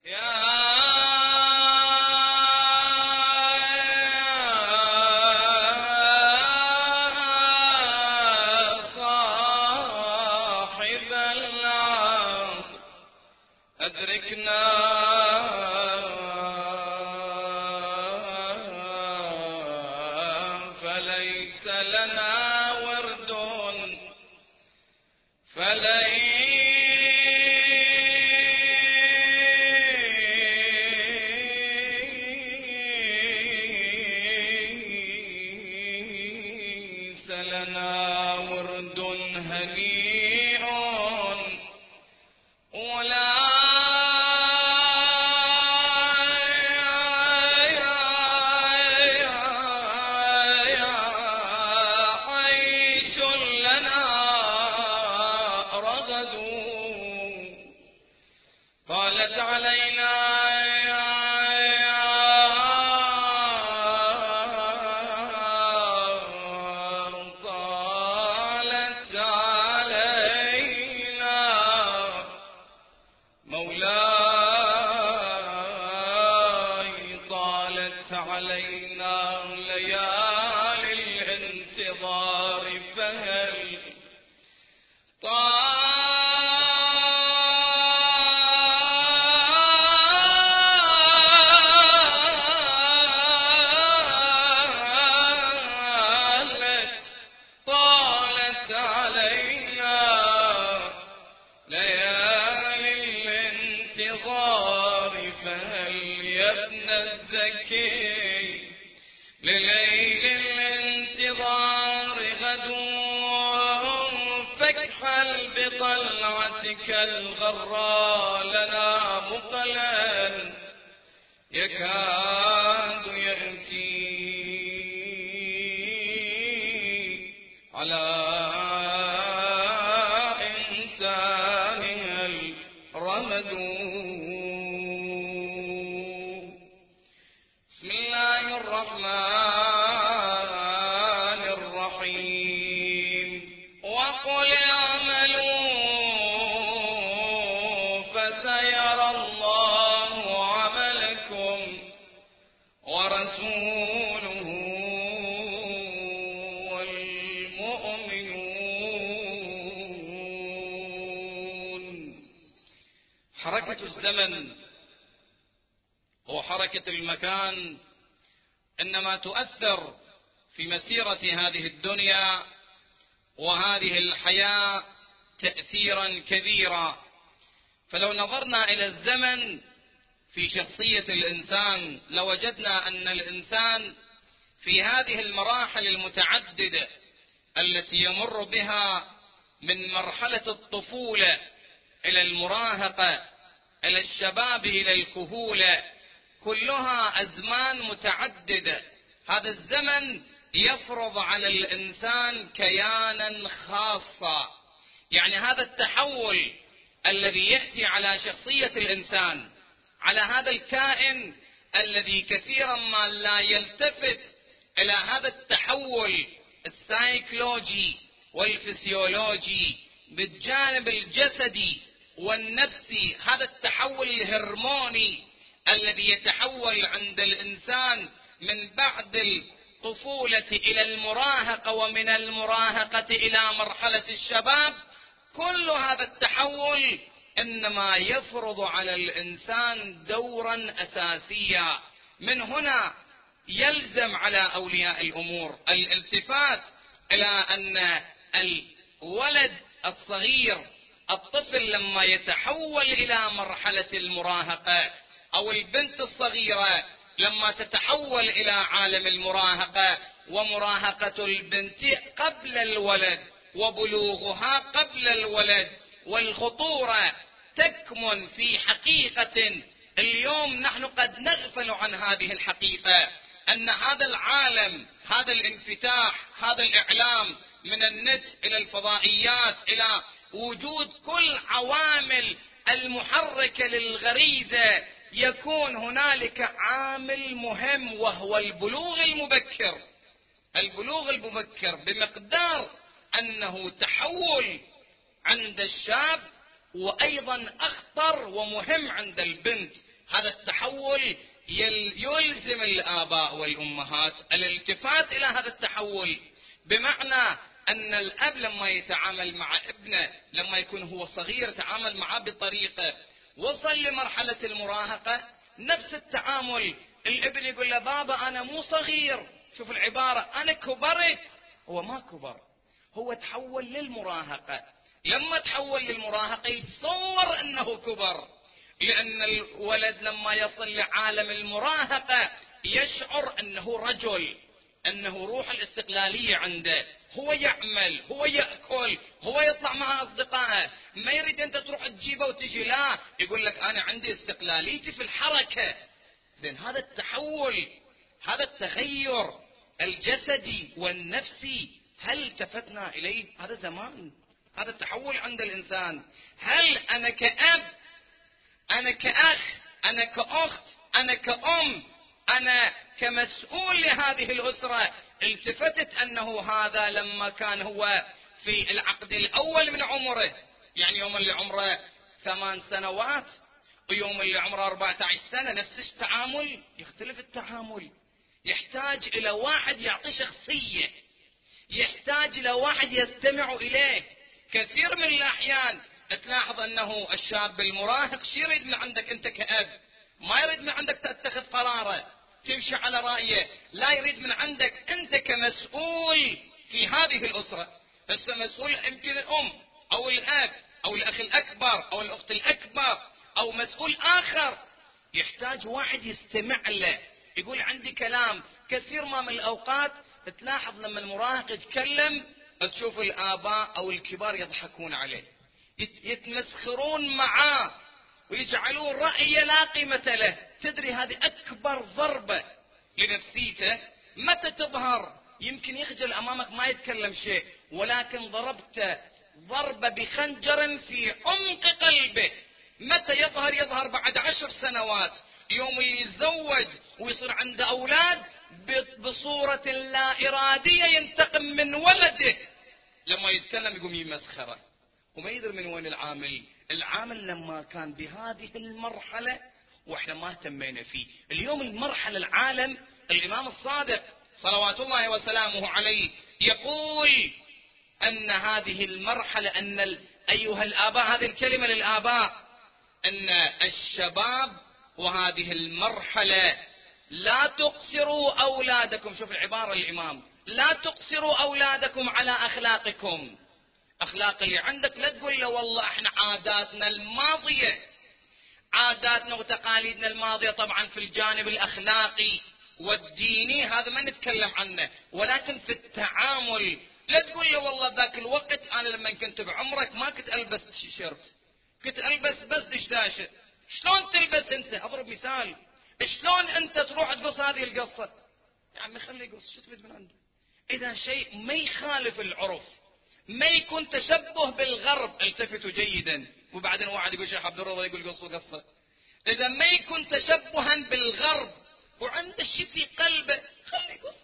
صاحب العصر أدركنا فليس لنا ورد هنيء ولا عيش لنا رغد طالت علينا علينا ليالي الانتظار فهل طالت علينا ليالي الانتظار فهل يا ابن الزكي لليل الانتظار غدو فاكحل بطلعتك الغراء لنا مقلا يكاد يأتي على إنسانها الرمد. بسم الله الرحمن الرحيم وقل اعملوا فسيرى الله عملكم ورسوله والمؤمنون. حركة الزمن وحركة المكان إنما تؤثر في مسيرة هذه الدنيا وهذه الحياة تأثيرا كبيرا. فلو نظرنا إلى الزمن في شخصية الإنسان لوجدنا أن الإنسان في هذه المراحل المتعددة التي يمر بها من مرحلة الطفولة إلى المراهقة إلى الشباب إلى الكهولة كلها أزمان متعددة. هذا الزمن يفرض على الإنسان كيانا خاصا، يعني هذا التحول الذي يأتي على شخصية الإنسان، على هذا الكائن الذي كثيرا ما لا يلتفت إلى هذا التحول السايكولوجي والفسيولوجي بالجانب الجسدي والنفسي، هذا التحول الهرموني الذي يتحول عند الإنسان من بعد الطفولة إلى المراهقة ومن المراهقة إلى مرحلة الشباب. كل هذا التحول إنما يفرض على الإنسان دورا أساسيا. من هنا يلزم على أولياء الأمور الالتفات إلى أن الولد الصغير الطفل لما يتحول إلى مرحلة المراهقة أو البنت الصغيرة لما تتحول إلى عالم المراهقة، ومراهقة البنت قبل الولد وبلوغها قبل الولد، والخطورة تكمن في حقيقة اليوم نحن قد نغفل عن هذه الحقيقة، أن هذا العالم، هذا الانفتاح، هذا الإعلام من النت إلى الفضائيات إلى وجود كل عوامل المحركة للغريزة، يكون هنالك عامل مهم وهو البلوغ المبكر. البلوغ المبكر بمقدار أنه تحول عند الشاب وأيضا أخطر ومهم عند البنت، هذا التحول يلزم الآباء والأمهات الالتفات إلى هذا التحول، بمعنى أن الأب لما يتعامل مع ابنه لما يكون هو صغير يتعامل معه بطريقة، وصل لمرحلة المراهقة نفس التعامل. الابن يقول له بابا أنا مو صغير، شوف العبارة، أنا كبرت. هو ما كبر، هو تحول للمراهقة. لما تحول للمراهقة يتصور أنه كبر، لأن الولد لما يصل لعالم المراهقة يشعر أنه رجل، أنه روح الاستقلالية عنده، هو يعمل، هو يأكل، هو يطلع مع أصدقائه، ما يريد أنت تروح تجيبه وتجي، لا، يقول لك أنا عندي استقلاليتي في الحركة. زين، هذا التحول، هذا التغير الجسدي والنفسي، هل التفتنا إليه؟ هذا زمان، هذا التحول عند الإنسان. هل أنا كأب، أنا كأخ، أنا كأخت، أنا كأم، أنا كمسؤول لهذه الأسرة التفتت أنه هذا لما كان هو في العقد الأول من عمره، يعني يوم اللي عمره 8 سنوات ويوم اللي عمره 14 سنة نفس التعامل؟ يختلف التعامل، يحتاج إلى واحد يعطي شخصية، يحتاج إلى واحد يستمع إليه. كثير من الأحيان تلاحظ أنه الشاب المراهق شو يريد من عندك أنت كأب؟ ما يريد من عندك تتخذ قراره تمشي على رأيه، لا، يريد من عندك أنت كمسؤول في هذه الأسرة. هسه مسؤول يمكن الأم أو الأب أو الأخ الأكبر أو الأخت الأكبر أو مسؤول آخر، يحتاج واحد يستمع له، يقول عندي كلام. كثير ما من الأوقات تلاحظ لما المراهق يتكلم تشوف الآباء أو الكبار يضحكون عليه، يتمسخرون معاه ويجعلون رأيه لا قيمة له. تدري هذه أكبر ضربة لنفسيته. متى تظهر؟ يمكن يخجل أمامك ما يتكلم شيء، ولكن ضربته ضربة بخنجر في عمق قلبه. متى يظهر؟ يظهر بعد 10 سنوات، يوم يتزوج ويصير عنده أولاد بصورة لا إرادية ينتقم من ولده، لما يتكلم يقوم يمسخره وما يدري من وين العامل. العامل لما كان بهذه المرحلة واحنا ما اهتمينا فيه. اليوم المرحلة العالم، الإمام الصادق صلوات الله وسلامه عليه يقول أن هذه المرحلة، أن أيها الآباء، هذه الكلمة للآباء، أن الشباب وهذه المرحلة لا تقصروا أولادكم. شوف العبارة الإمام، لا تقصروا أولادكم على أخلاقكم. أخلاق اللي عندك لا تقول له والله احنا عاداتنا الماضية، عاداتنا وتقاليدنا الماضية طبعا في الجانب الأخلاقي والديني هذا ما نتكلم عنه، ولكن في التعامل لا تقول له والله ذاك الوقت أنا لما كنت بعمرك ما كنت ألبس تيشيرت، كنت ألبس بس دشداشة. شلون تلبس أنت؟ أضرب مثال، شلون أنت تروح تقص هذه القصة؟ يا عمي خليه يقص، شو تريد من عنده؟ إذا شيء ما يخالف العرف، ما يكون تشبه بالغرب، التفتوا جيدا. وبعدين واحد يقول شيخ عبد الرضا يقول قصوا قصة. إذا ما يكون تشبها بالغرب وعنده شيء في قلبه خليه يقص،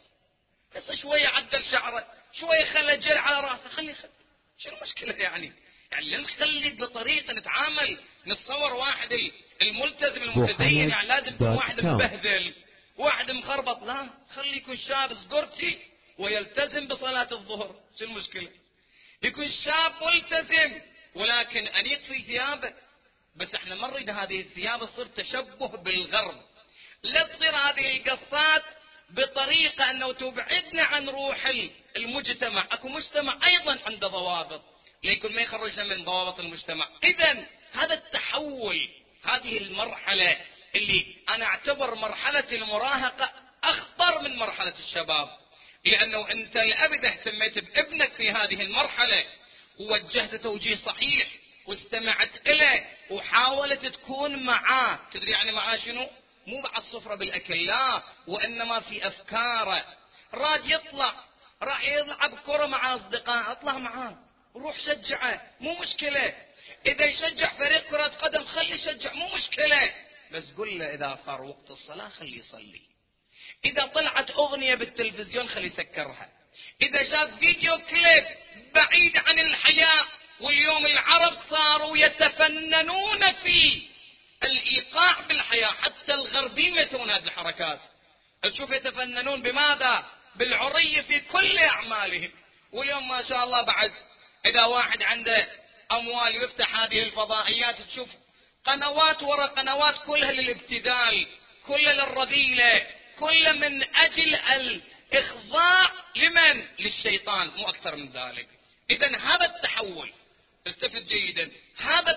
بس شوية عدل شعره، شوية خلى جل على راسه، خليه شنو المشكلة يعني نخلي بطريقة نتعامل. نتصور واحد الملتزم المتدين يعني لازم يكون واحد مبهذل، واحد مخربط، لا، خلي يكون شاب سكورتي ويلتزم بصلاة الظهر، شو المشكلة؟ يكون شاب ملتزم ولكن أنيق في ثيابه. بس احنا ما نريد هذه الثياب تصير تشبه بالغرب، لا تصير هذه القصات بطريقة أنه تبعدنا عن روح المجتمع. أكو مجتمع أيضا عنده ضوابط، ليكن ما يخرجنا من ضوابط المجتمع. إذن هذا التحول، هذه المرحلة اللي أنا أعتبر مرحلة المراهقة أخطر من مرحلة الشباب، لأنه أنت الأب إذا اهتميت بابنك في هذه المرحلة ووجهت توجيه صحيح واستمعت إليه وحاولت تكون معاه، تدري يعني معاه شنو؟ مو مع الصفرة بالأكل، لا، وإنما في أفكاره. راد يطلع راح يلعب كرة مع أصدقائه، اطلع معاه وروح شجعه، مو مشكلة. إذا يشجع فريق كرة قدم خلي يشجع، مو مشكلة، بس قل له إذا صار وقت الصلاة خلي يصلي. إذا طلعت أغنية بالتلفزيون خلي يسكرها. إذا شاف فيديو كليب بعيد عن الحياة، واليوم العرب صاروا يتفننون فيه، الإيقاع بالحياة. حتى الغربيين يسوون هذه الحركات، تشوف يتفننون بماذا؟ بالعري في كل أعمالهم. واليوم ما شاء الله بعد إذا واحد عنده أموال يفتح هذه الفضائيات، تشوف قنوات وراء قنوات كلها للابتذال، كلها للرذيلة، كلها من أجل الإخضاع لمن؟ للشيطان، مو أكثر من ذلك. إذن هذا التحول، التفت جيدا، هذا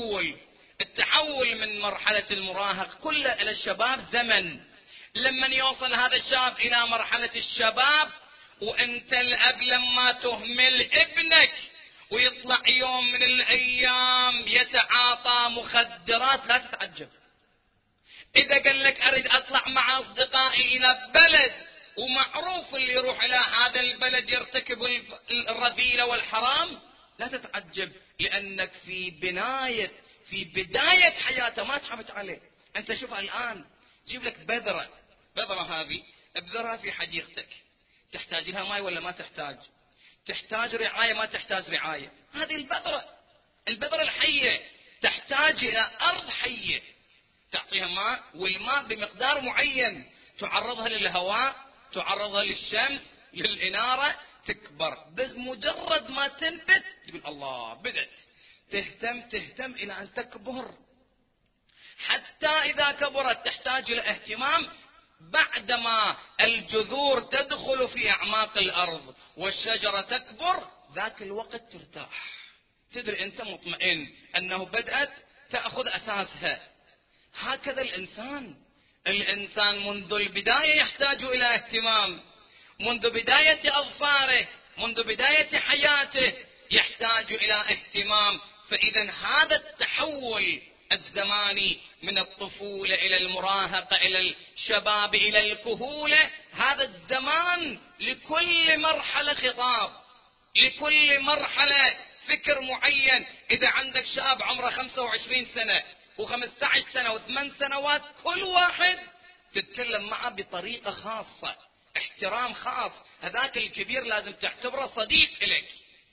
التحول من مرحلة المراهق كله إلى الشباب زمن. لمن يوصل هذا الشاب إلى مرحلة الشباب وأنت الأب لما تهمل ابنك ويطلع يوم من الأيام يتعاطى مخدرات، لا تتعجب. إذا قال لك أريد أطلع مع أصدقائي إلى بلد ومعروف اللي يروح إلى هذا البلد يرتكب الرذيلة والحرام، لا تتعجب، لأنك في بداية حياته ما تعبت عليه. أنت شوف الآن جيب لك بذرة هذه ابذرها في حديقتك، تحتاج لها ماء ولا ما تحتاج؟ تحتاج رعاية ما تحتاج رعاية؟ هذه البذرة الحية تحتاج إلى أرض حية تعطيها ماء، والماء بمقدار معين، تعرضها للهواء، تعرضها للشمس، للإنارة، تكبر. بس مجرد ما تنبت تقول الله بدت، تهتم إلى أن تكبر. حتى إذا كبرت تحتاج إلى اهتمام. بعدما الجذور تدخل في أعماق الأرض والشجرة تكبر، ذاك الوقت ترتاح، تدري أنت مطمئن أنه بدأت تأخذ أساسها. هكذا الإنسان منذ البداية يحتاج إلى اهتمام، منذ بداية أظفاره، منذ بداية حياته يحتاج إلى اهتمام. فإذا هذا التحول الزماني من الطفولة إلى المراهقة إلى الشباب إلى الكهولة، هذا الزمان لكل مرحلة خطاب، لكل مرحلة فكر معين. إذا عندك شاب عمره 25 سنة و15 سنة و8 سنوات، كل واحد تتكلم معه بطريقة خاصة، احترام خاص. هذاك الكبير لازم تعتبره صديق إليك،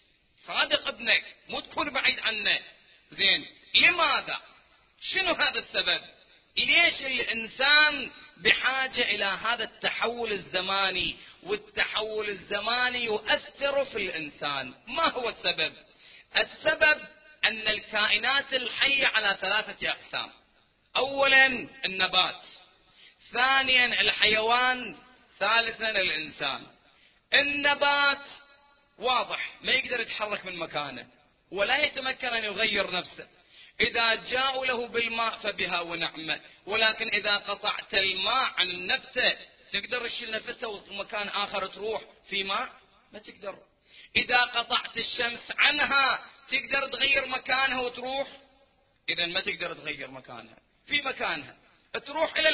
صادق ابنك، مو تكون بعيد عنه. زين، لماذا؟ شنو هذا السبب؟ ليش الإنسان بحاجة إلى هذا التحول الزماني؟ والتحول الزماني يؤثر في الإنسان. ما هو السبب؟ السبب أن الكائنات الحية على 3 أقسام. أولا النبات، ثانيا الحيوان، ثالثا الإنسان. النبات واضح ما يقدر يتحرك من مكانه ولا يتمكن أن يغير نفسه. إذا جاءوا له بالماء فبها ونعمة، ولكن إذا قطعت الماء عن نفسه تقدر تشيل نفسه ومكان آخر تروح في ماء؟ ما تقدر. إذا قطعت الشمس عنها تقدر تغير مكانها وتروح؟ إذا ما تقدر تغير مكانها، في مكانها. تروح إلى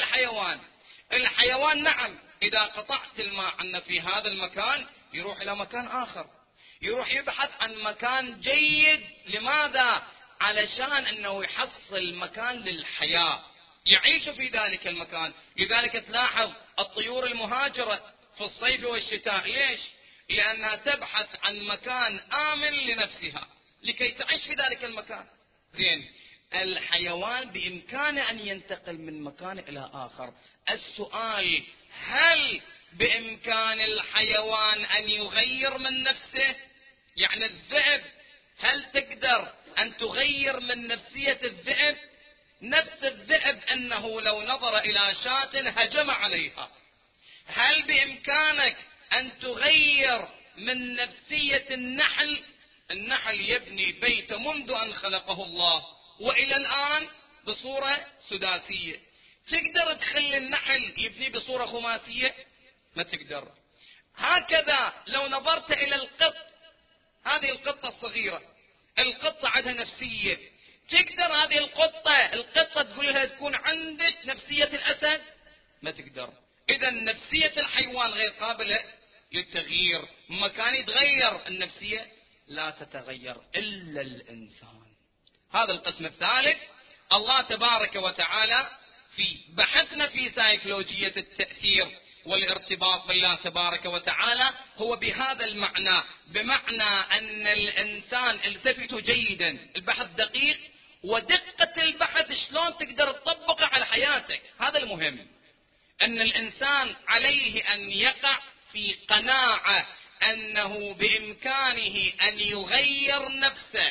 الحيوان نعم، إذا قطعت الماء عنه في هذا المكان يروح إلى مكان آخر، يروح يبحث عن مكان جيد. لماذا؟ علشان أنه يحصل مكان للحياة، يعيش في ذلك المكان. لذلك تلاحظ الطيور المهاجرة في الصيف والشتاء، ليش؟ لأنها تبحث عن مكان آمن لنفسها لكي تعيش في ذلك المكان. زين، الحيوان بإمكانه أن ينتقل من مكان إلى آخر. السؤال: هل بإمكان الحيوان أن يغير من نفسه؟ يعني الذئب، هل تقدر أن تغير من نفسية الذئب؟ نفس الذئب أنه لو نظر إلى شاة هجم عليها. هل بإمكانك أن تغير من نفسية النحل؟ النحل يبني بيت منذ أن خلقه الله وإلى الآن بصورة سداسية. تقدر تخلي النحل يبني بصورة خماسية؟ ما تقدر. هكذا لو نظرت إلى القط، هذه القطة الصغيرة، القطة عندها نفسية، تقدر هذه القطة تقول لها تكون عندك نفسية الأسد؟ ما تقدر. إذا نفسية الحيوان غير قابلة للتغيير، مكان يتغير، النفسية لا تتغير إلا الإنسان. هذا القسم الثالث. الله تبارك وتعالى في بحثنا في سيكولوجية التأثير والارتباط بالله تبارك وتعالى هو بهذا المعنى، بمعنى أن الإنسان، التفتوا جيدا، البحث دقيق ودقة البحث شلون تقدر تطبقه على حياتك. هذا المهم، أن الإنسان عليه أن يقع في قناعة أنه بإمكانه أن يغير نفسه.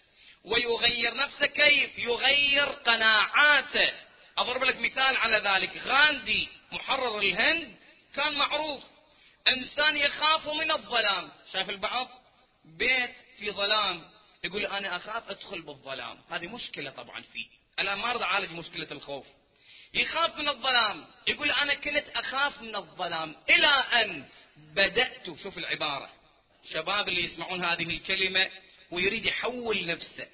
ويغير نفسه كيف؟ يغير قناعاته. أضرب لك مثال على ذلك. غاندي محرر الهند كان معروف إنسان يخاف من الظلام. شايف البعض بيت في ظلام يقول أنا أخاف أدخل بالظلام، هذه مشكلة طبعا فيه. الآن ما أرضى أعالج مشكلة الخوف. يخاف من الظلام، يقول أنا كنت أخاف من الظلام إلى أن بدأت. شوف العبارة، شباب اللي يسمعون هذه الكلمة ويريد يحول نفسه،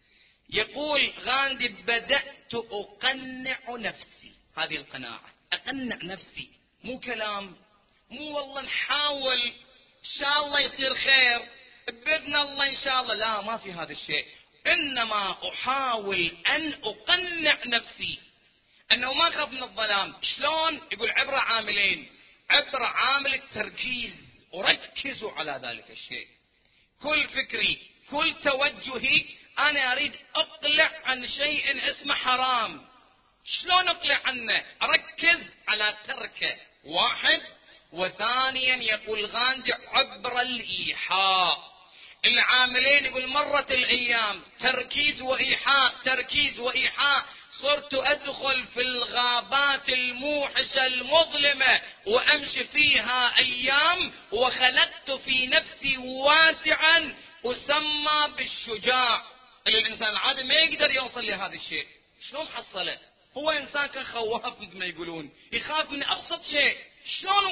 يقول غاندي بدأت أقنع نفسي. هذه القناعة، أقنع نفسي، مو كلام، مو والله نحاول إن شاء الله يصير خير بإذن الله إن شاء الله، لا، ما في هذا الشيء. إنما أحاول أن أقنع نفسي أنه ما أخاف من الظلام. شلون؟ يقول عبر عاملين. عبر عامل التركيز، وركزوا على ذلك الشيء. كل فكري، كل توجهي، أنا أريد أقلع عن شيء اسمه حرام. شلون أقلع عنه؟ أركز على تركه، واحد. وثانيا يقول غاندي عبر الإيحاء. العاملين يقول مرت الأيام، تركيز وإيحاء، تركيز وإيحاء. صرت أدخل في الغابات الموحشة المظلمة وأمشي فيها أيام، وخلقت في نفسي واسعا أسمى بالشجاع. الإنسان العادي ما يقدر يوصل لهذا الشيء. شلون حصله؟ هو إنسان كان خواف مثل ما يقولون، يخاف من أبسط شيء. شلون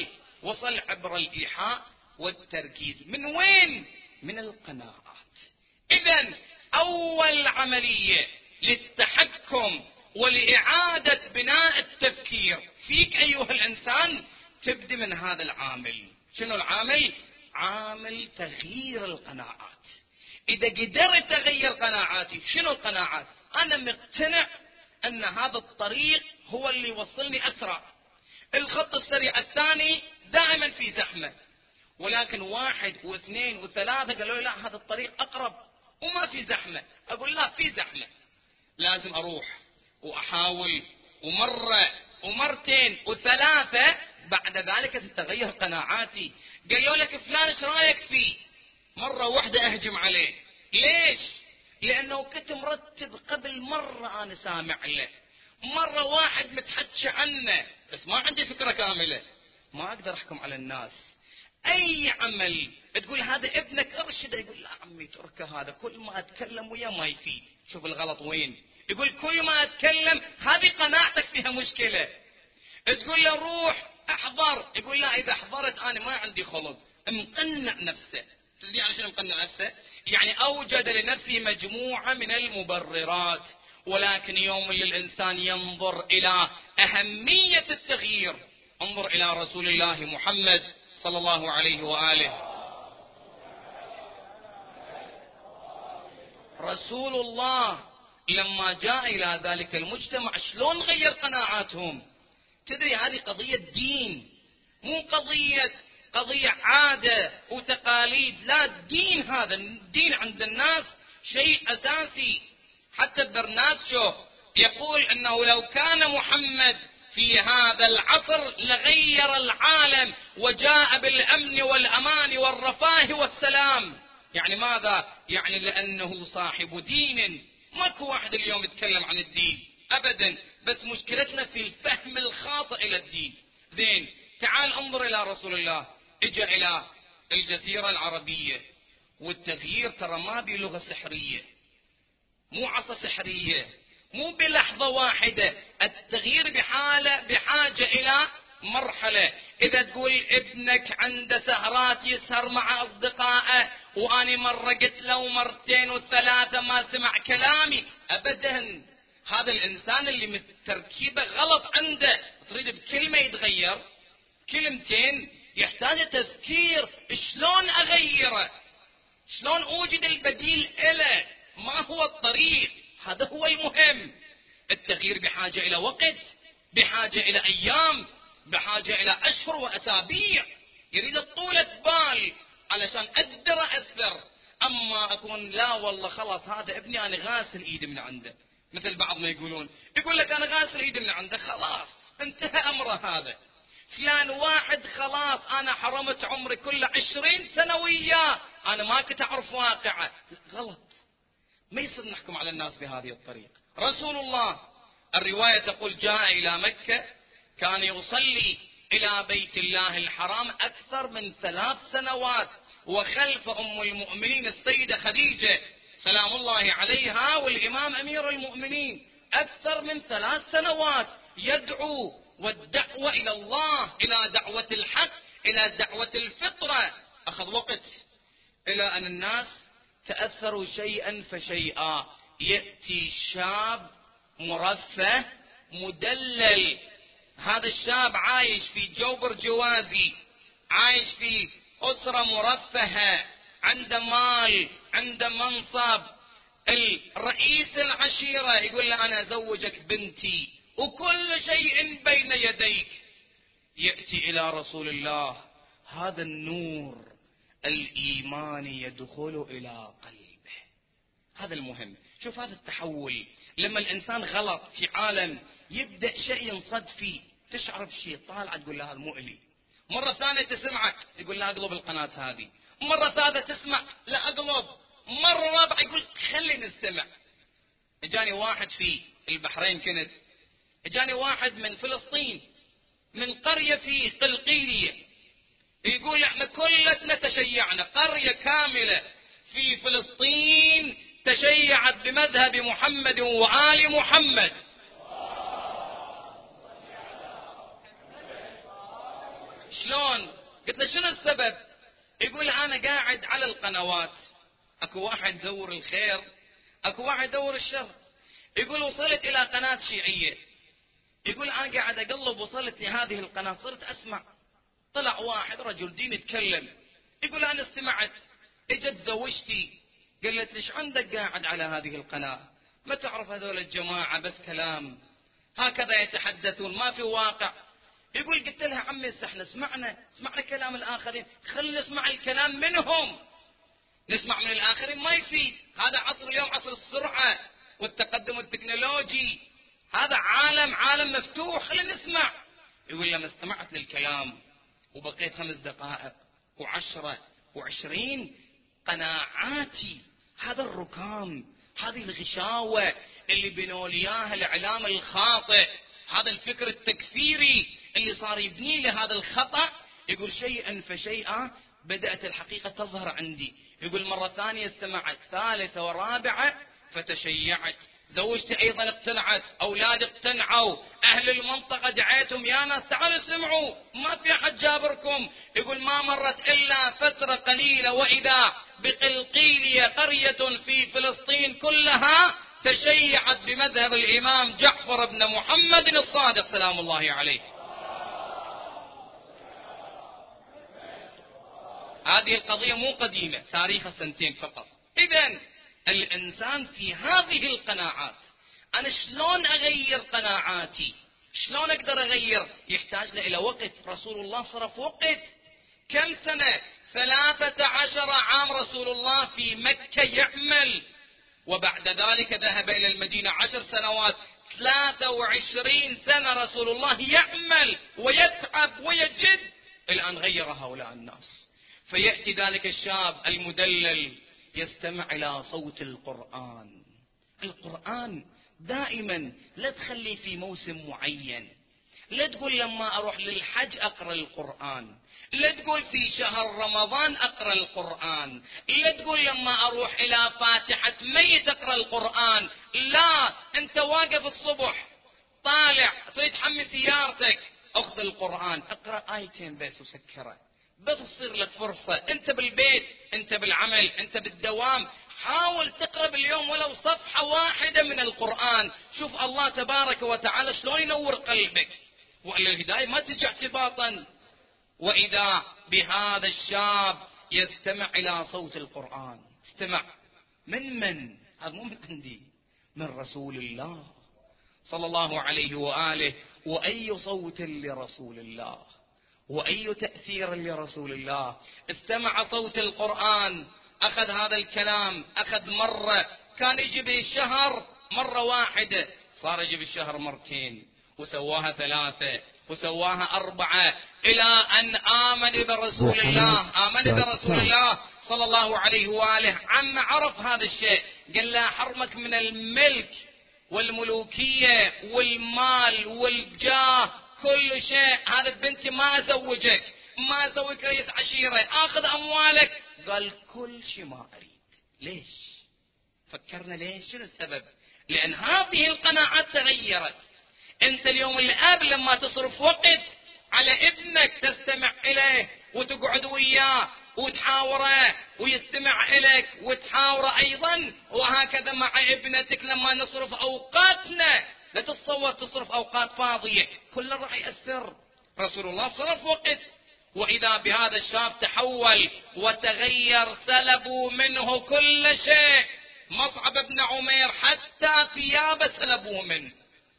وصل عبر الإيحاء والتركيز. من وين؟ من القناعات. إذن أول عملية للتحكم ولإعادة بناء التفكير فيك أيها الإنسان تبدأ من هذا العامل. شنو العامل؟ عامل تغيير القناعات. إذا قدرت أغير قناعاتي، شنو القناعات؟ أنا مقتنع أن هذا الطريق هو اللي يوصلني أسرع. الخط السريع الثاني دائما في زحمة، ولكن واحد واثنين وثلاثة قالوا لي لا، هذا الطريق أقرب وما في زحمة. أقول لا، في زحمة، لازم أروح وأحاول، ومرة ومرتين وثلاثة. بعد ذلك تتغير قناعاتي. قالوا لك فلان ايش رايك فيه؟ مرة واحدة أهجم عليه. ليش؟ لأنه كنت مرتب قبل مرة، أنا سامع له مرة واحد متحكى عنه، بس ما عندي فكرة كاملة، ما أقدر أحكم على الناس. أي عمل تقول هذا ابنك أرشده، يقول لا عمي تركه، هذا كل ما أتكلم وياه ما يفيد. شوف الغلط وين؟ يقول كل ما أتكلم، هذه قناعتك فيها مشكلة. تقول له روح أحضر، يقول لا، إذا حضرت أنا ما عندي خلق. مقنع نفسه. تدري يعني شنو مقنع نفسه؟ يعني أوجد لنفسه مجموعة من المبررات. ولكن يوم اللي الإنسان ينظر إلى أهمية التغيير، انظر إلى رسول الله محمد صلى الله عليه وآله. رسول الله لما جاء إلى ذلك المجتمع شلون غير قناعاتهم؟ تدري هذه قضية دين، مو قضية عادة وتقاليد. لا، الدين، هذا الدين عند الناس شيء أساسي. حتى برناتشو يقول أنه لو كان محمد في هذا العصر لغير العالم وجاء بالأمن والأمان والرفاه والسلام. يعني ماذا؟ يعني لأنه صاحب دين. ماكو واحد اليوم يتكلم عن الدين أبدا، بس مشكلتنا في الفهم الخاطئ إلى الدين. زين، تعال انظر إلى رسول الله. اجى إلى الجزيرة العربية، والتغيير ترى ما بلغة سحرية، مو عصا سحرية، مو بلحظة واحدة. التغيير بحاجة إلى مرحلة. إذا تقول ابنك عنده سهرات يسهر مع أصدقائه، وأنا مرة قلت له مرتين وثلاثة ما سمع كلامي، أبدا. هذا الإنسان اللي متركيبه غلط عنده، تريد بكلمة يتغير، كلمتين، يحتاج تفكير. شلون أغيره؟ شلون أوجد البديل إله؟ ما هو الطريق؟ هذا هو المهم. التغيير بحاجة إلى وقت، بحاجة إلى أيام، بحاجة إلى أشهر وأسابيع. يريد طولة بال علشان أقدر أثر. أما أكون لا والله خلاص هذا ابني أنا غاسل إيدي من عنده، مثل بعض ما يقولون، يقول لك أنا غاسل إيدي من عنده، خلاص انتهى أمره هذا. فلان واحد خلاص أنا حرمت عمري كله 20 سنة وياه، أنا ما كنت أعرف واقعه. غلط، ما يصير نحكم على الناس بهذه الطريقة. رسول الله الرواية تقول جاء إلى مكة، كان يصلي إلى بيت الله الحرام أكثر من 3 سنوات، وخلف أم المؤمنين السيدة خديجة سلام الله عليها والإمام أمير المؤمنين أكثر من 3 سنوات يدعو، والدعوة إلى الله، إلى دعوة الحق، إلى دعوة الفطرة أخذ وقت، إلى أن الناس تأثروا شيئا فشيئا. يأتي شاب مرفه مدلل، هذا الشاب عايش في جوبر جوازي، عايش في أسرة مرفهة، عنده مال، عنده منصب، الرئيس العشيرة يقول له أنا أزوجك بنتي وكل شيء بين يديك. يأتي إلى رسول الله، هذا النور الإيماني يدخل إلى قلبه، هذا المهم. شوف هذا التحول، لما الإنسان غلط في عالم يبدأ شيء ينصد فيه، تشعر بشيء طالع تقول له هذا مؤلي، مرة ثانية تسمعك يقول لا أقلب القناة هذه، مرة ثالثة تسمع لا أقلب، مرة رابعة يقول خلينا نستمع. اجاني واحد في البحرين كنت، اجاني واحد من فلسطين من قرية في قلقيلية، يقول احنا كلنا تشيعنا، قرية كاملة في فلسطين تشيعت بمذهب محمد وآل محمد. شلون؟ قلت له شنو السبب؟ يقول انا قاعد على القنوات، اكو واحد دور الخير، اكو واحد دور الشر. يقول وصلت الى قناة شيعية، يقول انا قاعد اقلب وصلت لهذه القناة، صرت اسمع طلع واحد رجل دين يتكلم، يقول انا استمعت، اجت زوجتي قالت ليش عندك قاعد على هذه القناة؟ ما تعرف هذول الجماعة بس كلام، هكذا يتحدثون ما في واقع. يقول قلت لها عمي احنا سمعنا كلام الآخرين، خلينا نسمع الكلام منهم، نسمع من الآخرين ما يفيد، هذا عصر اليوم عصر السرعة والتقدم التكنولوجي، هذا عالم مفتوح، خلينا نسمع. يقول لما استمعت للكلام وبقيت 5 دقائق و10 و20 قناعاتي، هذا الركام، هذه الغشاوة اللي بنوا لي اياها الاعلام الخاطئ، هذا الفكر التكفيري اللي صار يبني لي هذا الخطأ، يقول شيئا فشيئا بدأت الحقيقة تظهر عندي. يقول مرة ثانية استمعت، ثالثة ورابعة فتشيعت، زوجتي ايضا اقتنعت، اولادي اقتنعوا، اهل المنطقة دعيتهم يا ناس تعالوا اسمعوا ما في احد جابركم. يقول ما مرت الا فترة قليلة واذا بقلقيلية قرية في فلسطين كلها تشيعت بمذهب الامام جعفر بن محمد الصادق سلام الله عليه. هذه القضية مو قديمة، تاريخها 2 سنين فقط. إذن الإنسان في هذه القناعات، أنا شلون أغير قناعاتي؟ شلون أقدر أغير؟ يحتاجنا إلى وقت. رسول الله صرف وقت كم سنة؟ 13 عام رسول الله في مكة يعمل، وبعد ذلك ذهب إلى المدينة 10 سنوات، 23 سنة رسول الله يعمل ويتعب ويجد، الآن غير هؤلاء الناس. فيأتي ذلك الشاب المدلل يستمع إلى صوت القرآن. القرآن دائما لا تخلي في موسم معين، لا تقول لما أروح للحج أقرأ القرآن، لا تقول في شهر رمضان أقرأ القرآن، لا تقول لما أروح إلى فاتحة ميت أقرأ القرآن، لا، أنت واقف الصبح طالع تريد تحمي سيارتك، أخذ القرآن اقرأ آيتين بس وسكره، بتصير لك فرصة، أنت بالبيت، أنت بالعمل، أنت بالدوام، حاول تقرأ باليوم ولو صفحة واحدة من القرآن. شوف الله تبارك وتعالى شلون ينور قلبك، وإلا الهداية ما تجي اعتباطا. وإذا بهذا الشاب يستمع إلى صوت القرآن، استمع من هذا مو من عندي، من رسول الله صلى الله عليه وآله. وأي صوت لرسول الله، وأي تأثير لرسول الله. استمع صوت القرآن أخذ هذا الكلام، أخذ مرة كان يجي بالشهر مرة واحدة، صار يجي بالشهر مرتين، وسواها 3 وسواها 4، إلى أن آمن برسول الله صلى الله عليه وآله. عم عرف هذا الشيء، قال له حرمك من الملك والملوكية والمال والجاه كل شيء، هذا بنتي ما أزوجك، ما أسويك رئيس عشيرة، آخذ أموالك. قال كل شيء ما أريد. ليش؟ فكرنا ليش؟ شنو السبب؟ لأن هذه القناعات تغيرت. أنت اليوم الأب لما تصرف وقت على ابنك تستمع إليه وتقعد وياه وتحاوره ويستمع إليك وتحاوره أيضا، وهكذا مع ابنتك لما نصرف أوقاتنا. لا تتصور تصرف أوقات فاضية، كله راح يأثر. رسول الله صرف وقت، وإذا بهذا الشاب تحول وتغير، سلبوا منه كل شيء. مصعب بن عمير حتى ثيابه سلبوه منه.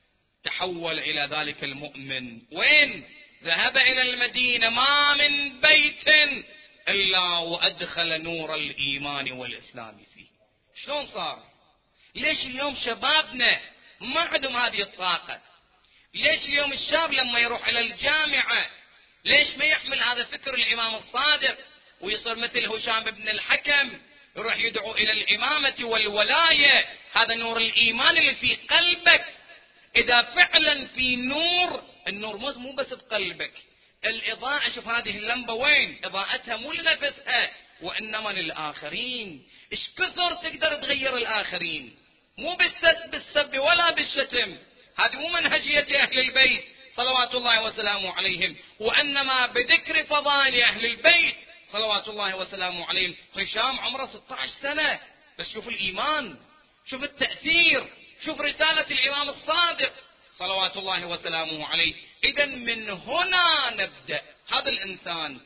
تحول إلى ذلك المؤمن. وين؟ ذهب إلى المدينة، ما من بيت إلا وأدخل نور الإيمان والإسلام فيه. شلون صار؟ ليش اليوم شبابنا ما عندهم هذه الطاقة؟ ليش اليوم الشاب لما يروح إلى الجامعة ليش ما يحمل هذا فكر الإمام الصادق ويصير مثل هشام بن الحكم، يروح يدعو إلى الإمامة والولاية؟ هذا نور الإيمان اللي في قلبك. إذا فعلا في نور، النور مو بس بقلبك، الإضاءة. شوف هذه اللمبة وين إضاءتها؟ مو لنفسها وإنما للآخرين. إيش كثر تقدر تغير الآخرين؟ مو بالسب ولا بالشتم، هذه مو منهجية أهل البيت صلوات الله وسلامه عليهم، وإنما بذكر فضائل أهل البيت صلوات الله وسلامه عليهم. هشام عمره 16 سنة، بس شوف الإيمان، شوف التأثير، شوف رسالة الإمام الصادق صلوات الله وسلامه عليه. إذا من هنا نبدأ. هذا الإنسان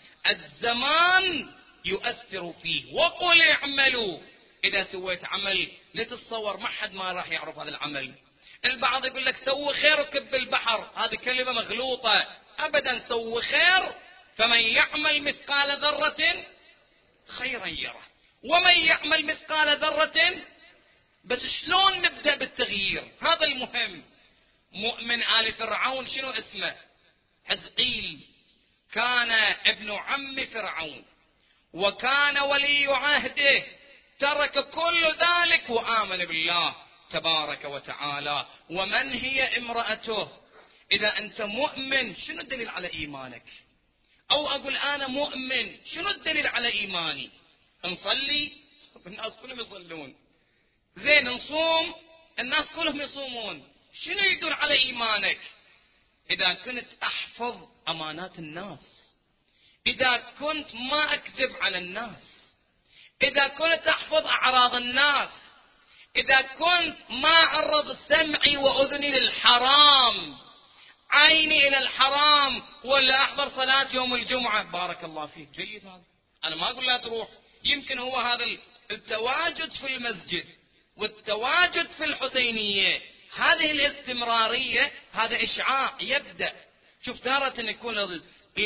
الزمان يؤثر فيه. وقل اعملوا، إذا سويت عمل لا تتصور ما حد ما راح يعرف هذا العمل. البعض يقول لك سوي خير وكب البحر، هذه كلمة مغلوطة أبدا. سوي خير، فمن يعمل مثقال ذرة خيرا يره، ومن يعمل مثقال ذرة. بس شلون نبدأ بالتغيير؟ هذا المهم. مؤمن آل فرعون شنو اسمه؟ حزقيل، كان ابن عم فرعون وكان ولي عهده، ترك كل ذلك وآمن بالله تبارك وتعالى. ومن هي امرأته؟ إذا أنت مؤمن شنو الدليل على إيمانك؟ أو أقول أنا مؤمن شنو الدليل على إيماني؟ نصلي، الناس كلهم يصلون. زين، نصوم، الناس كلهم يصومون. شنو يدل على إيمانك؟ إذا كنت أحفظ أمانات الناس، إذا كنت ما أكذب على الناس، إذا كنت أحفظ أعراض الناس، إذا كنت ما أعرض سمعي وأذني للحرام، عيني إلى الحرام، ولا أحضر صلاة يوم الجمعة. بارك الله فيك، جيد هذا. أنا ما أقول لا تروح، يمكن هو هذا التواجد في المسجد والتواجد في الحسينية، هذه الاستمرارية، هذا إشعاع يبدأ. شوف تارة أن يكون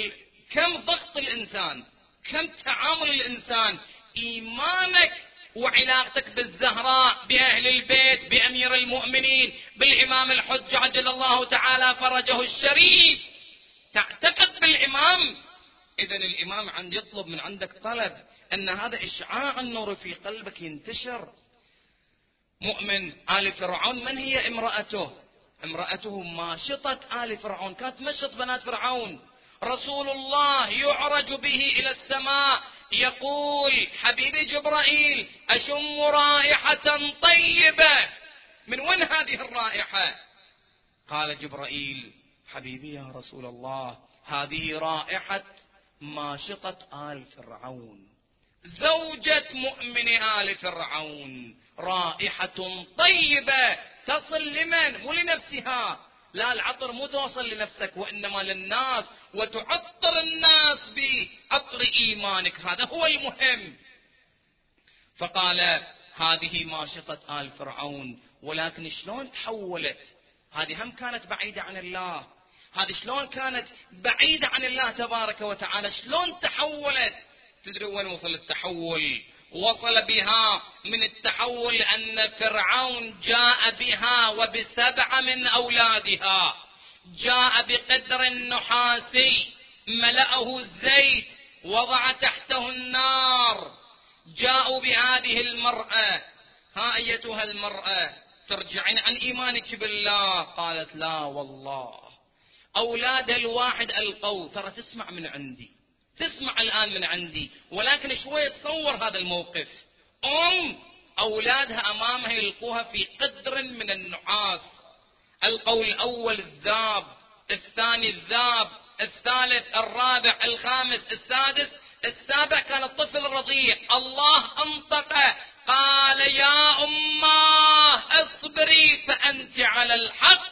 كم ضغط الإنسان، كم تعامل الإنسان، إيمانك وعلاقتك بالزهراء، بأهل البيت، بأمير المؤمنين، بالإمام الحجة عجل الله تعالى فرجه الشريف، تعتقد بالإمام. إذن الإمام عند يطلب من عندك طلب أن هذا إشعاع النور في قلبك ينتشر. مؤمن آل فرعون من هي امرأته؟ امرأته ماشطة آل فرعون، كانت مشط بنات فرعون. رسول الله يعرج به إلى السماء يقول حبيبي جبرائيل أشم رائحة طيبة. من وين هذه الرائحة؟ قال جبرائيل حبيبي يا رسول الله هذه رائحة ماشطة آل فرعون، زوجة مؤمن آل فرعون، رائحة طيبة تصل لمن؟ مو لنفسها، لا، العطر مو توصل لنفسك وإنما للناس، وتعطر الناس بعطر إيمانك، هذا هو المهم. فقال هذه ماشطة آل فرعون. ولكن شلون تحولت؟ هذه هم كانت بعيدة عن الله، هذه شلون كانت بعيدة عن الله تبارك وتعالى، شلون تحولت؟ تدري وين وصل التحول؟ وصل بها من التحول أن فرعون جاء بها وب7 من أولادها، جاء بقدر نحاسي ملأه الزيت وضع تحته النار، جاءوا بهذه المرأة، ها أيتها المرأة ترجعين عن إيمانك بالله؟ قالت لا والله. أولاد الواحد ألقوا، ترى تسمع من عندي، تسمع الآن من عندي، ولكن شوية تصور هذا الموقف. أولادها أمامها يلقوها في قدر من النحاس، ألقوا الأول الذاب، الثاني الذاب، الثالث، الرابع، الخامس، السادس، السابع كان الطفل الرضيع. الله أنطقه قال يا أماه اصبري فأنت على الحق.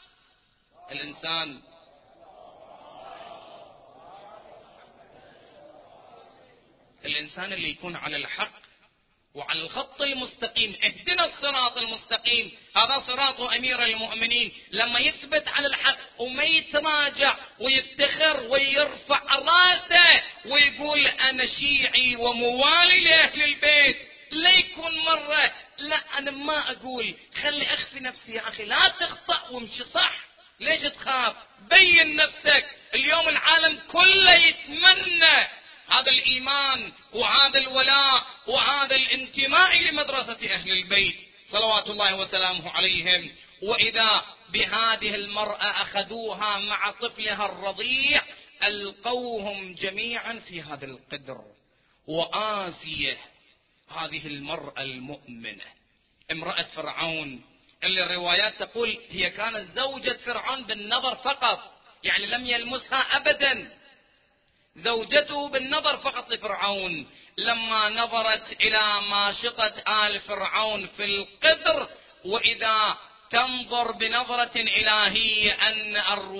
الإنسان اللي يكون على الحق وعلى الخط المستقيم، اهدنا الصراط المستقيم، هذا صراط أمير المؤمنين، لما يثبت على الحق وما يتراجع ويفتخر ويرفع راسه ويقول أنا شيعي وموالي لأهل البيت، لا يكون مرة لا أنا ما أقول، خلي أخفي نفسي يا أخي، لا تخطأ وامشي صح، ليش تخاف؟ بين نفسك. اليوم العالم كله يتمنى هذا الإيمان وهذا الولاء وهذا الانتماء لمدرسة أهل البيت صلوات الله وسلامه عليهم. وإذا بهذه المرأة أخذوها مع طفلها الرضيع ألقوهم جميعا في هذا القدر. وآسية هذه المرأة المؤمنة امرأة فرعون، اللي الروايات تقول هي كانت زوجة فرعون بالنظر فقط، يعني لم يلمسها أبدا، زوجته بالنظر فقط لفرعون. لما نظرت إلى ماشطة آل فرعون في القدر، وإذا تنظر بنظرة إلهية أن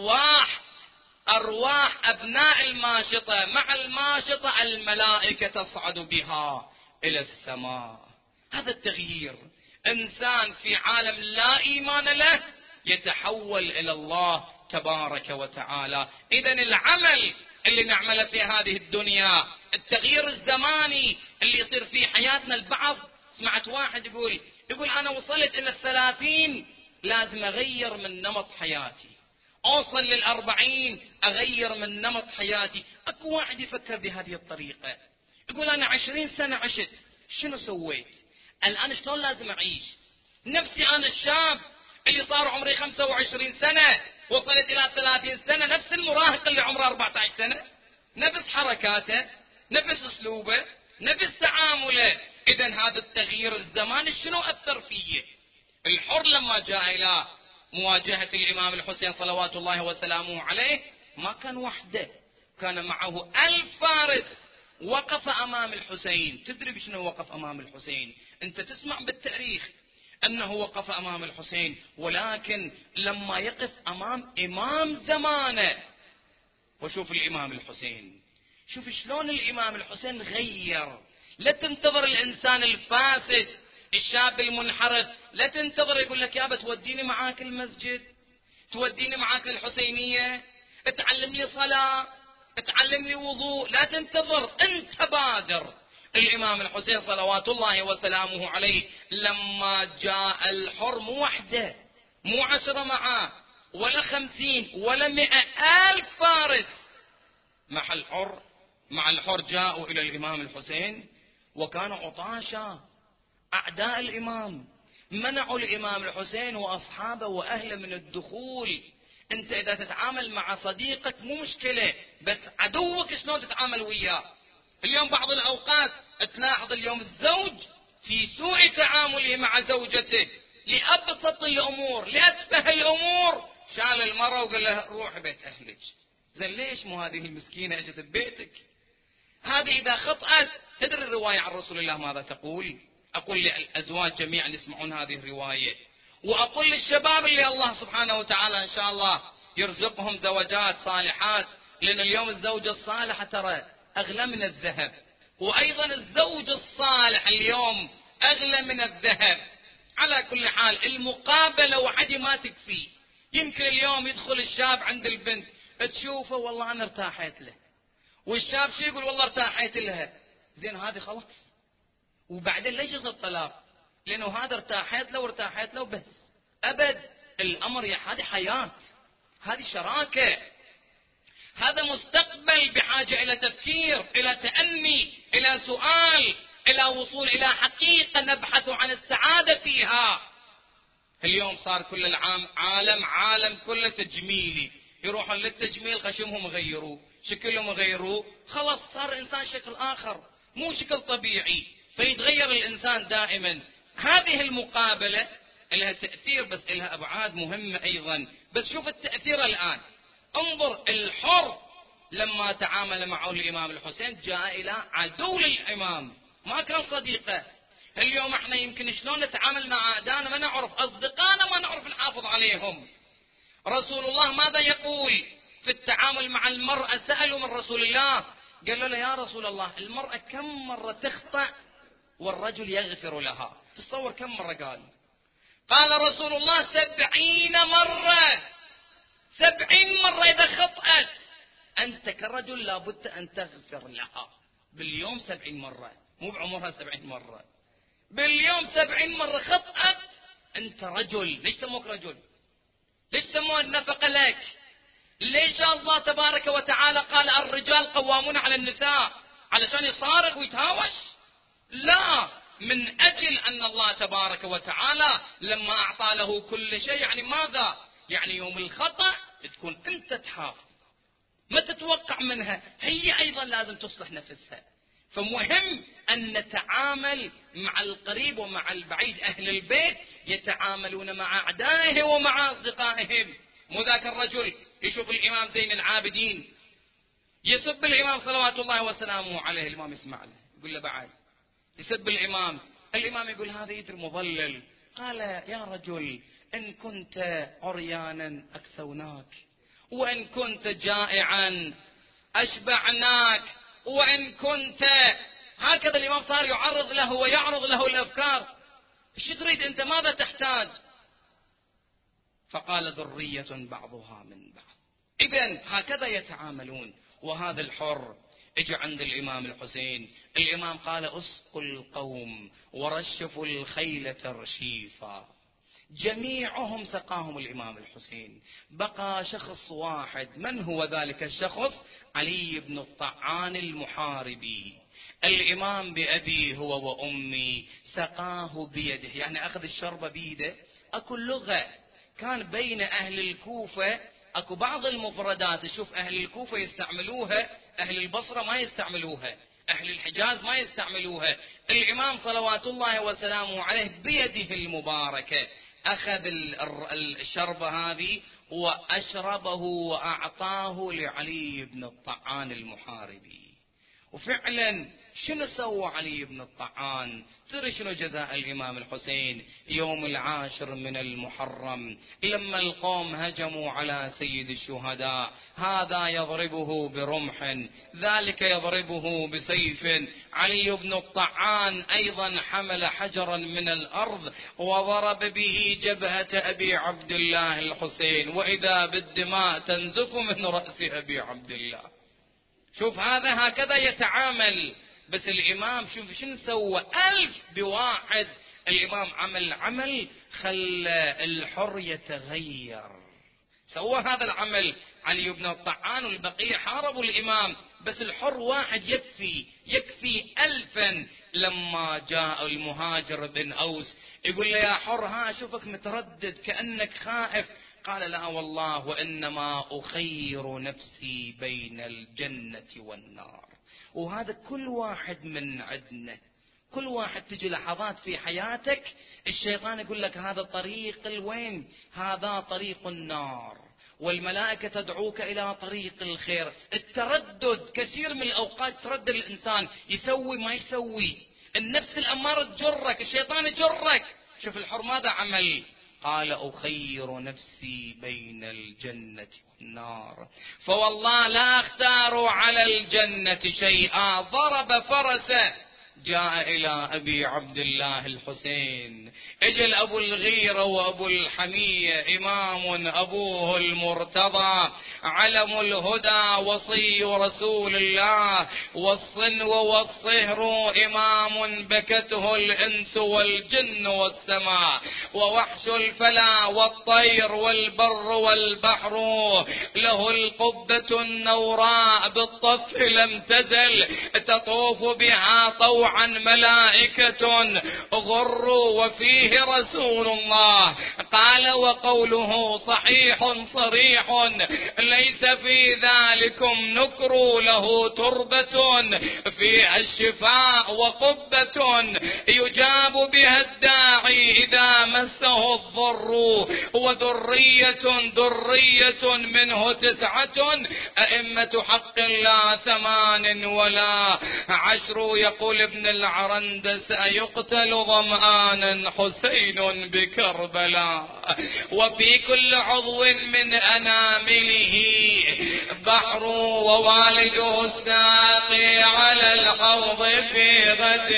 أرواح أبناء الماشطة مع الماشطة الملائكة تصعد بها إلى السماء. هذا التغيير، إنسان في عالم لا إيمان له يتحول إلى الله تبارك وتعالى. إذن العمل اللي نعمله في هذه الدنيا، التغيير الزماني اللي يصير في حياتنا. البعض سمعت واحد يقول أنا وصلت إلى 30 لازم أغير من نمط حياتي، أوصل لل40 أغير من نمط حياتي. أكو واحد يفكر بهذه الطريقة، يقول أنا 20 سنة عشت، شنو سويت؟ الآن شلون لازم أعيش؟ نفسي أنا الشاب اللي صار عمري 25 سنة وصلت إلى 30 سنة، نفس المراهق اللي عمره 14 سنة، نفس حركاته، نفس أسلوبه، نفس تعامله. إذن هذا التغيير الزماني شنو أثر فيه؟ الحر لما جاء إلى مواجهة الإمام الحسين صلوات الله وسلامه عليه ما كان وحده، كان معه 1000 فارس. وقف أمام الحسين. تدري بشنو وقف أمام الحسين؟ أنت تسمع بالتاريخ أنه وقف أمام الحسين، ولكن لما يقف أمام إمام زمانه. وشوف الإمام الحسين، شوف شلون الإمام الحسين غير. لا تنتظر الإنسان الفاسد الشاب المنحرف، لا تنتظر يقول لك يابا توديني معاك المسجد، توديني معاك الحسينية، تعلم لي صلاة، تعلم لي وضوء، لا تنتظر، انت بادر. الإمام الحسين صلوات الله وسلامه عليه لما جاء الحر مو وحده، مو 10 معاه، ولا 50 ولا 100,000 فارس مع الحر جاءوا إلى الإمام الحسين، وكانوا عطاشا أعداء الإمام، منعوا الإمام الحسين وأصحابه وأهله من الدخول. أنت إذا تتعامل مع صديقك مو مشكلة، بس عدوك شلون تتعامل وياه؟ اليوم بعض الأوقات تلاحظ اليوم الزوج في سوء تعامله مع زوجته لأبسط الأمور، لأتفه الأمور، شال المرأة وقال لها روح بيت أهلك. زين ليش مو هذه المسكينة اجت ببيتك؟ هذه إذا خطأت. تدري الرواية عن رسول الله ماذا تقول؟ أقول للأزواج جميعا يسمعون هذه الرواية، وأقول للشباب اللي الله سبحانه وتعالى إن شاء الله يرزقهم زوجات صالحات، لأن اليوم الزوجة الصالحة ترى أغلى من الذهب، وأيضا الزوج الصالح اليوم أغلى من الذهب. على كل حال المقابلة وحدي ما تكفي. يمكن اليوم يدخل الشاب عند البنت تشوفه والله أنا ارتاحيت له، والشاب شو يقول والله ارتاحيت لها. زين هذه خلاص وبعدين ليش يصير طلاق؟ لأنه هذا ارتاحت له وارتاحت له بس. أبد، الأمر يا هذه حياة، هذه شراكة، هذا مستقبل بحاجة إلى تفكير، إلى تأني، إلى سؤال، إلى وصول إلى حقيقة نبحث عن السعادة فيها. اليوم صار كل عالم كله تجميلي، يروحون للتجميل خشمهم يغيروه، شكلهم يغيروه، خلاص صار الإنسان شكل آخر مو شكل طبيعي، فيتغير الإنسان دائما. هذه المقابلة لها تأثير، بس لها أبعاد مهمة أيضا. بس شوف التأثير الآن، انظر الحر لما تعامل معه الإمام الحسين جاء إلى عدو للإمام، ما كان صديقه. اليوم احنا يمكن شلون نتعامل مع أعدائنا ما نعرف، أصدقائنا ما نعرف نحافظ عليهم. رسول الله ماذا يقول في التعامل مع المرأة؟ سألوا من رسول الله، قالوا له يا رسول الله المرأة كم مرة تخطأ والرجل يغفر لها؟ تصور كم مرة؟ قال رسول الله 70 مرة. 70 مرة إذا خطأت أنت كرجل لابد أن تغفر لها باليوم 70 مرة، مو بعمرها 70 مرة، باليوم 70 مرة خطأت أنت رجل. ليش سموك رجل؟ ليش سموه النفقة لك؟ ليش الله تبارك وتعالى قال الرجال قوامون على النساء؟ علشان يصارخ ويتهاوش؟ لا، من أجل أن الله تبارك وتعالى لما أعطى له كل شيء، يعني ماذا؟ يعني يوم الخطأ تكون أنت تحافظ، ما تتوقع منها، هي أيضا لازم تصلح نفسها. فمهم أن نتعامل مع القريب ومع البعيد. أهل البيت يتعاملون مع أعدائهم ومع أصدقائهم. مو ذاك الرجل يشوف الإمام زين العابدين يسب الإمام صلوات الله وسلامه عليه، الإمام يسمع له يقول له بعد يسب الإمام يقول هذا يدري مضلل. قال يا رجل إن كنت عريانا أكسوناك، وإن كنت جائعا أشبعناك، وإن كنت هكذا. الإمام صار يعرض له ويعرض له الأفكار. ايش تريد أنت؟ ماذا تحتاج؟ فقال ذرية بعضها من بعض. إذن هكذا يتعاملون. وهذا الحر اجى عند الإمام الحسين، الإمام قال اسقوا القوم ورشفوا الخيل ترشيفا. جميعهم سقاهم الإمام الحسين، بقى شخص واحد. من هو ذلك الشخص؟ علي بن الطعان المحاربي. الإمام بأبي هو وأمي سقاه بيده، يعني أخذ الشربة بيده. أكو لغة كان بين أهل الكوفة، أكو بعض المفردات شوف أهل الكوفة يستعملوها، أهل البصرة ما يستعملوها، أهل الحجاز ما يستعملوها. الإمام صلوات الله وسلامه عليه بيده المباركة أخذ الشربة هذه وأشربه وأعطاه لعلي بن الطعان المحاربي. وفعلا شنو سوى علي بن الطعان؟ ترى شنو جزاء الإمام الحسين يوم 10 من المحرم لما القوم هجموا على سيد الشهداء؟ هذا يضربه برمح، ذلك يضربه بسيف. علي بن الطعان أيضا حمل حجرا من الأرض وضرب به جبهة أبي عبد الله الحسين، وإذا بالدماء تنزف من رأس أبي عبد الله. شوف هذا هكذا يتعامل. بس الإمام شوف شنو سوى، 1000 بواحد. الإمام عمل خلى الحر يتغير، سوى هذا العمل. علي بن الطعان والبقية حاربوا الإمام، بس الحر واحد يكفي 1000. لما جاء المهاجر بن أوس يقول له يا حر ها أشوفك متردد كأنك خائف. قال لا والله وإنما أخير نفسي بين الجنة والنار. وهذا كل واحد من عندنا، كل واحد تجي لحظات في حياتك الشيطان يقول لك هذا طريق الوين؟ هذا طريق النار، والملائكة تدعوك إلى طريق الخير. التردد كثير من الأوقات تردد الإنسان يسوي ما يسوي، النفس الأمارة تجرك، الشيطان يجرك. شوف الحر ماذا عمل؟ قال أخير نفسي بين الجنة والنار، فوالله لا أختار على الجنة شيئا. ضرب فرسه جاء إلى أبي عبد الله الحسين. اجل أبو الغيرة وأبو الحمية، إمام أبوه المرتضى، علم الهدى، وصي رسول الله، والصنو والصهر، إمام بكته الإنس والجن والسماء، ووحش الفلا والطير والبر والبحر، له القبة النوراء بالطف لم تزل تطوف بها طوعا ملائكة غر، وفيه رسول الله. قال وقوله صحيح صريح، ليس في ذلكم نكر، له تربة فيها الشفاء وقبة يجاب بها الداعي إذا مسه الضر، وذرية درية منه 9، أئمة حق لا 8 ولا 10. يقول ابن العرندس أيقتل ظمآنا حسين بكربلاء، وفي كل عضو من أنامله بحر، ووالده الساقي على الحوض في غد،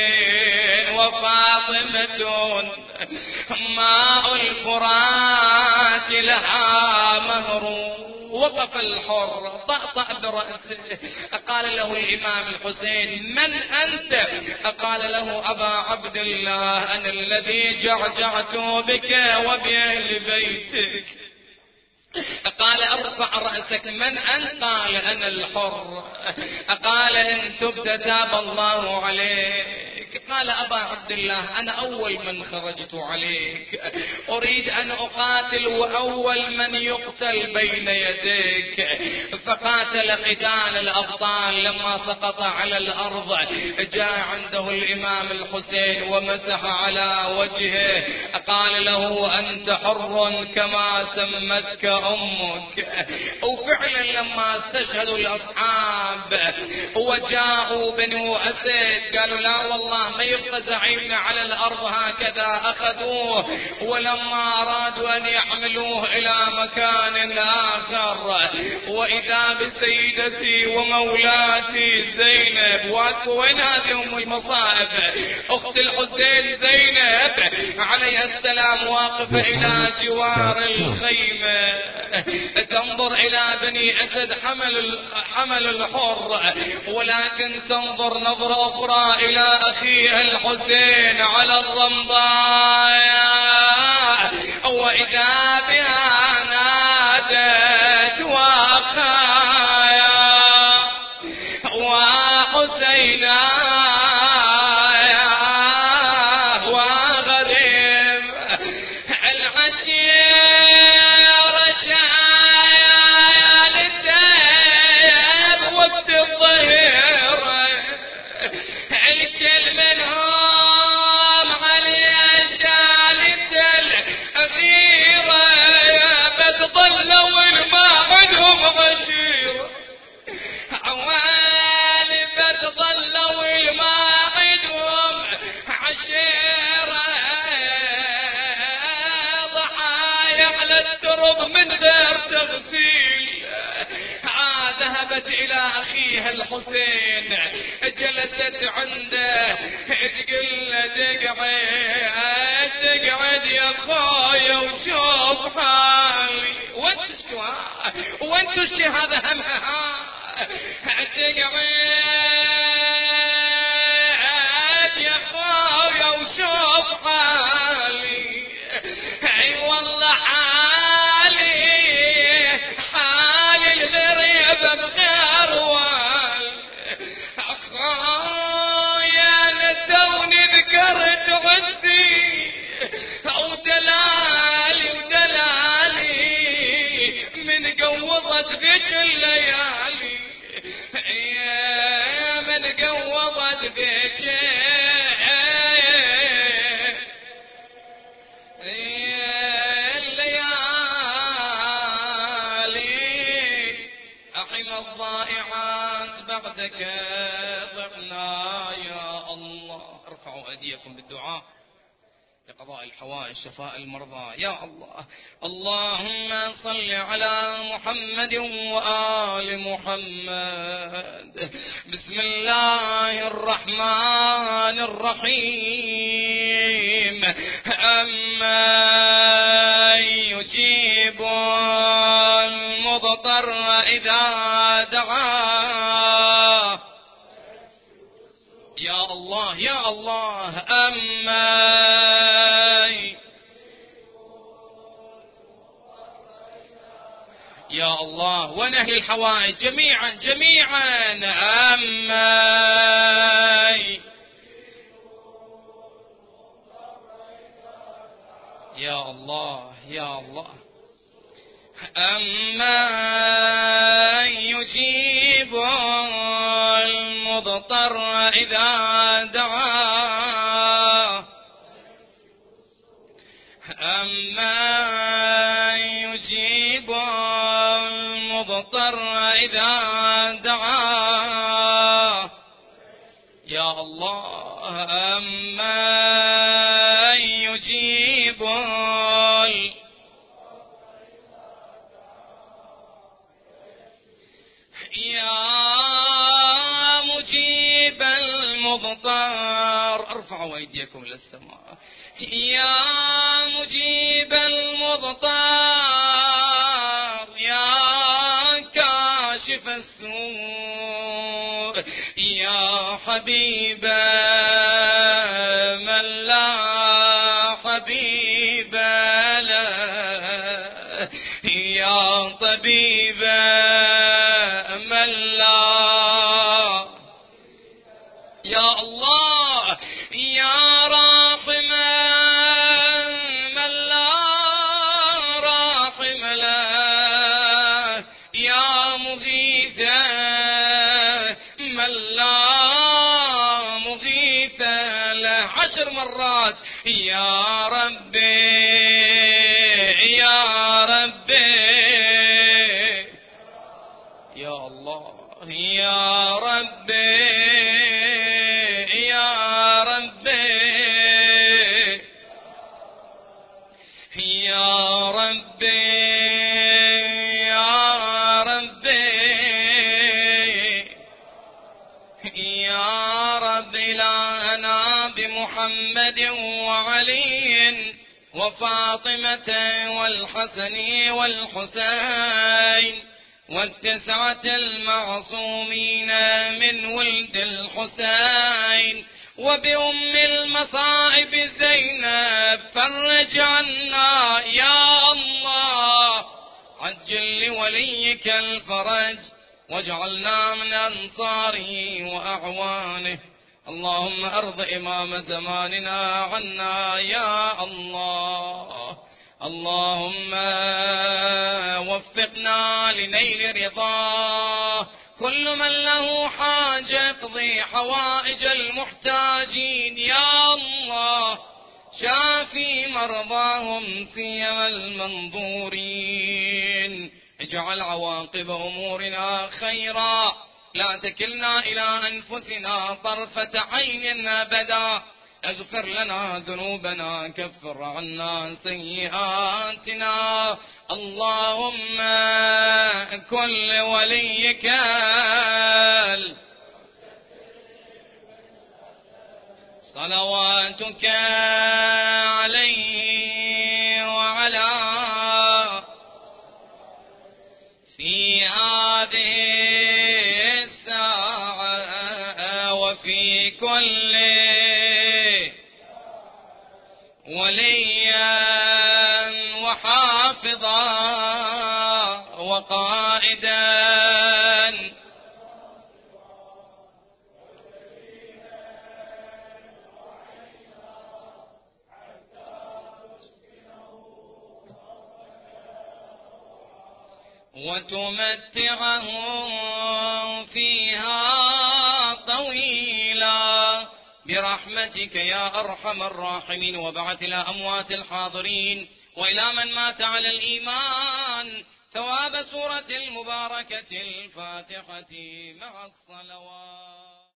وفاطمة ماء الفرات لها مهر. وقف الحر طأطأ برأسه، قال له الإمام الحسين من أنت؟ قال له أبا عبد الله أنا الذي جعجعت بك وبأهل بيتك. قال ارفع رأسك من أنت؟ قال أنا الحر. قال إن تبت تاب الله عليك. قال أبا عبد الله أنا أول من خرجت عليك، أريد أن أقاتل وأول من يقتل بين يديك. فقاتل قتال الأبطال. لما سقط على الأرض جاء عنده الإمام الحسين ومسح على وجهه، قال له أنت حر كما سمتك أمك. وفعلا لما استشهدوا الأصحاب وجاءوا بنو أسد قالوا لا والله ما يبقى زعيمنا على الأرض، هكذا أخذوه. ولما أرادوا أن يحملوه إلى مكان آخر وإذا بسيدتي ومولاتي زينب واقفة. وين هذه أم المصائب؟ أخت الحسين زينب عليها السلام واقفة إلى جوار الخيمة تنظر إلى بني أسد حمل الحر، ولكن تنظر نظرة أخرى إلى أخيها الحسين على الرمضاء، وإذا بها نادت وأخايا وحسينا وغريب العشير شايل الديب وقت الظهير، الكل منهم عليه شالت الأخيرة، بس ظلوا ما عندهم غشيرة. عوالي بس ظلوا ما عندهم عشيرة، ضحايا على الترب من غير تغسيل. ذهبت إلى أخيها الحسين جلست عنده تقول له تقعد يا خويا وشوف حالي. وانت الشي هذا همها تقعد يا خويا وشوف حالي. اي والله حالي الغريب بخير وال اخويا انا توني ذكرت عزي ودلالي من قوضت بك الليالي، من قوضت بك الضائعات بعدك ضعنا يا الله. ارفعوا أيديكم بالدعاء. قضاء الحوائج، شفاء المرضى يا الله. اللهم صل على محمد وآل محمد. بسم الله الرحمن الرحيم. أمن يجيب المضطر إذا دعاه يا الله يا الله. يا الله، ونهي الحوائج جميعا جميعا. يا الله يا الله. أمن يجيب المضطر إذا دعاه. أمن يجيب المضطر إذا دعاه يا الله. أمن يجيب يا مجيب المضطر. ارفعوا أيديكم للسماء. يا مجيب المضطر يا كاشف السوء يا حبيب من لا حبيب له يا طبيب من لا. يا الله يا راحم من لا راحم له يا مغيث من لا مغيث له. 10 مرات. يا ربي يا ربي يا الله يا ربي يا ربي يا ربي يا ربي يا رب. إلهنا بمحمد وعلي وفاطمة والحسن والحسين والتسعة المعصومين من ولد الحسين وبأم المصائب زينب فرج عنا يا الله. عجل لوليك الفرج واجعلنا من أنصاره وأعوانه. اللهم أرض إمام زماننا عنا يا الله. اللهم وفقنا لنيل رضاه. كل من له حاجة اقضي حوائج المحتاجين يا الله. شافي مرضاهم سيما المنظورين. اجعل عواقب أمورنا خيرا. لا تكلنا إلى أنفسنا طرفة عين أبدا. اغفر لنا ذنوبنا كفر عنا سيئاتنا. اللهم كن وليك صلواتك عليه وعلى في هذه الساعة وفي كل وليا وحافظا وقائدا وتمتعهم فيها طويلا برحمتك يا أرحم الراحمين. وبعث إلى أموات الحاضرين وإلى من مات على الإيمان ثواب سورة المباركة الفاتحة مع الصلوات.